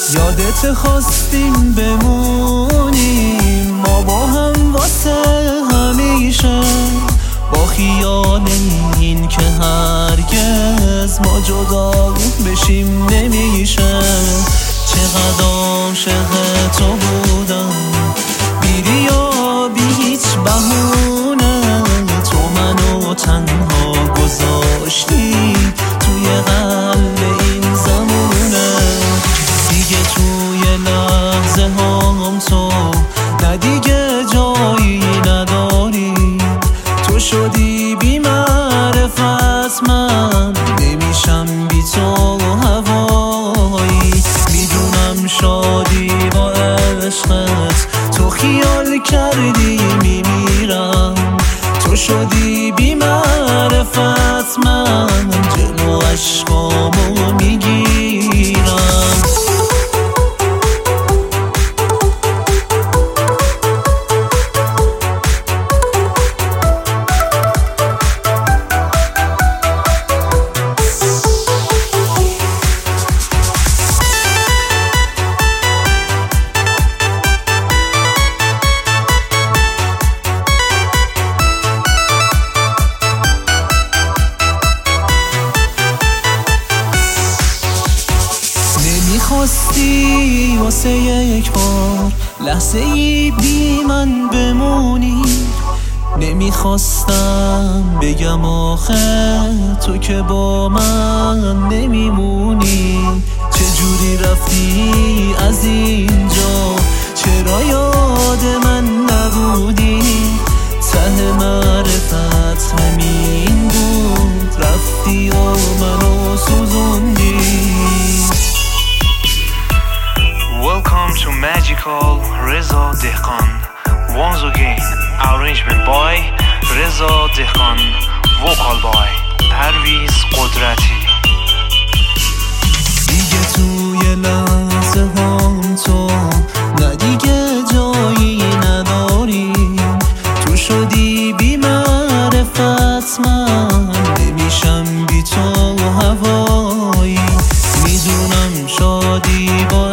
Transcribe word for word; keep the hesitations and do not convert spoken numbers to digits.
یادت خواستیم بمونیم ما با هم واسه همیشه، با خیال این که هرگز ما جدا بشیم نمیشه. چقدر عاشق تو بودم بیری یا بی هیچ بهونه، تو منو تنها گذاشتی توی قلب این زمونه. دیگه توی لحظه هام تو نه دیگه جایی نداری، تو شدی بی معرفت من نمیشم بی تو هوایی. میدونم شادی با عشقت تو خیال کردی میمیرم، تو شدی بی معرفت من جلو عشقامو میگیرم. خواستی واسه یک بار لحظه ای بی من بمونی، نمیخواستم بگم آخه تو که با من نمیمونی. چجوری رفتی از اینجا، چرا یاد من نبودی؟ ته معرفت همین بود، رفتی و منو سوزوندی. Welcome to Magical Reza Dehqan. Once again, arrangement by Reza Dehqan, vocal by Parviz Qudrati. دیگه توی لحظه هم تو نه دیگه جایی نداری، تو شدی بی معرفت من نمیشم بی تو هوایی. میدونم شادی با